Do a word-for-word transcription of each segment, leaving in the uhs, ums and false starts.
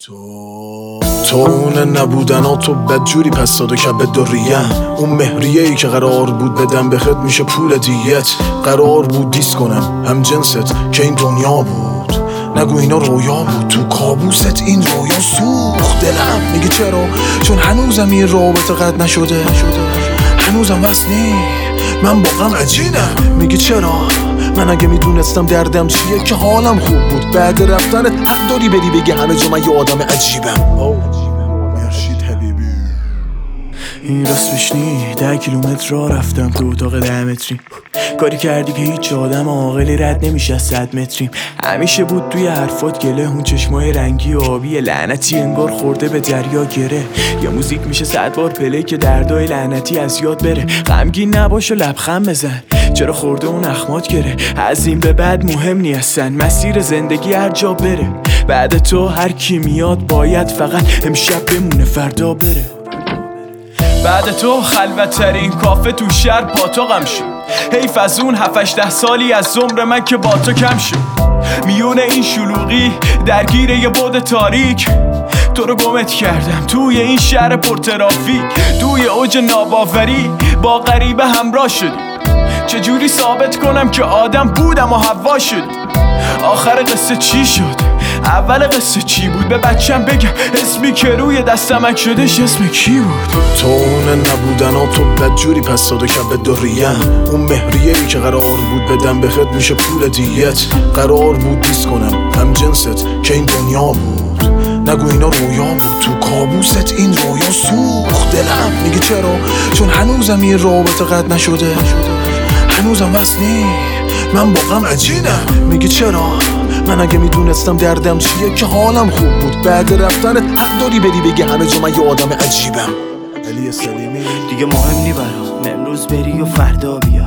تو تو اون نبودن ها، تو بدجوری پس ساده کبد داریم. اون مهریه ای که قرار بود بدم بخد میشه پول دیت. قرار بود دیس کنم هم جنست که این دنیا بود. نگو اینا رویا بود، تو کابوست این رویا سوخت دلم. میگه چرا؟ چون هنوزم این رابطه قد نشده، هنوزم وصلی من با غم عجینم. میگه چرا؟ من اگه میدونستم دردم چیه که حالم خوب بود. بعد رفتن حق داری بری بگی همه جا من یه آدم عجیبم. مرشید حبیبی این راست بشنی ده کیلومتر راه رفتم تو اتاق ده متری. کاری کردی که هیچ آدم عاقلی رد نمیشه از صد متریم. همیشه بود توی حرفات گله، اون چشمای رنگی و آبی لعنتی انگار خورده به دریا گره. یا موزیک میشه صد بار پله که دردای لعنتی از یاد بره. غمگین نباش و لبخند بزن، چرا خورده اون اخمات گره. از این به بعد مهم نیستن، مسیر زندگی هر جا بره. بعد تو هر کی میاد باید فقط امشب بمونه فردا بره. بعد تو خلوت ترین کافه تو شهر پاتاقم شد. حیف از اون هفتش ده سالی از عمر من که با تو کم شد. میون این شلوغی درگیر یه بعد تاریک، تو رو گمت کردم توی این شهر پرترافیک. توی اوج ناباوری با غریبه همراه شدی. چجوری ثابت کنم که آدم بودم و هوا شد؟ آخر قصه چی شد؟ اول قصه چی بود؟ به بچم بگم اسمی که روی دستمک شدش اسم کی بود؟ تو اون نبودن ها، تو بدجوری پس ساده کبد داریم. اون مهریه ای که قرار بود بدم بخد میشه پول دیت. قرار بود دیس کنم هم جنست که این دنیا بود. نگو اینا رویا بود، تو کابوست این رویا سوخت دلم. میگه چرا؟ چون هنوزم این رابطه قد نشده، هنوزم وصلی من با غم عجینم. میگه چرا؟ من اگه میدونستم دردم چیه که حالم خوب بود. بعد رفتن حق داری بری بگی همه جا من یه آدم عجیبم. علی سلیمی دیگه مهم نی برام امروز بری و فردا بیای.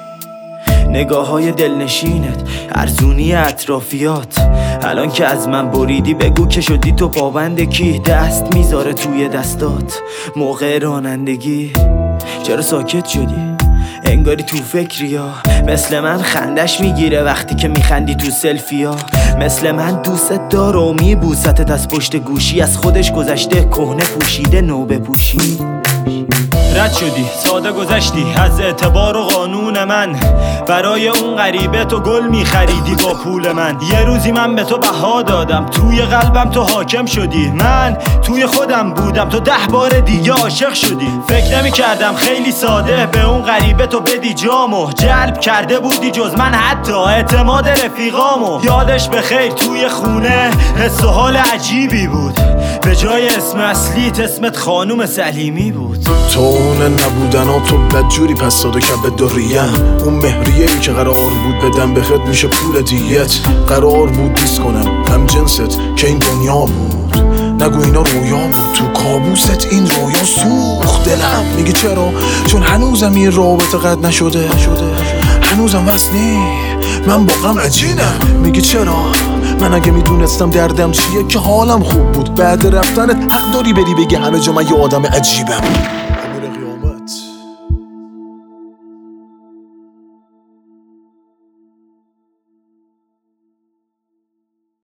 نگاه های دلنشینت، ارزونی اطرافیات. الان که از من بریدی بگو که شدی تو پابند کی. دست میذاره توی دستات موقع رانندگی. چرا ساکت شدی؟ انگاری تو فکری ها. مثل من خندش میگیره وقتی که میخندی تو سلفی ها. مثل من دوست داره و میبوستت از پشت گوشی. از خودش گذشته کهنه پوشیده نو بپوشی. رد شدی ساده گذشتی از اعتبار و قانون من. برای اون غریبه تو گل میخریدی با پول من. یه روزی من به تو بها دادم، توی قلبم تو حاکم شدی. من توی خودم بودم، تو ده بار دیگه عاشق شدی. فکر نمی کردم خیلی ساده به اون غریبه تو بدی جامو. جلب کرده بودی جز من حتی اعتماد رفیقامو. یادش بخیر توی خونه حس و حال عجیبی بود. به جای اسم اصلیت اسمت خانوم سلیمی بود. تو اون نبودن ها، تو بدجوری پس ساده کبد داریم. اون مهریه ای که قرار بود بدم بخد میشه پول دیت. قرار بود دیس کنم هم جنست که این دنیا بود. نگو اینا رویا بود، تو کابوست این رویا سوخت دلم. میگه چرا؟ چون هنوزم این رابطه قد نشده، هنوزم وصلی من با غم عجینم. میگه چرا؟ من اگه میدونستم دردم چیه که حالم خوب بود. بعد رفتن حق داری بری بگی همه جا من یه آدم عجیبم.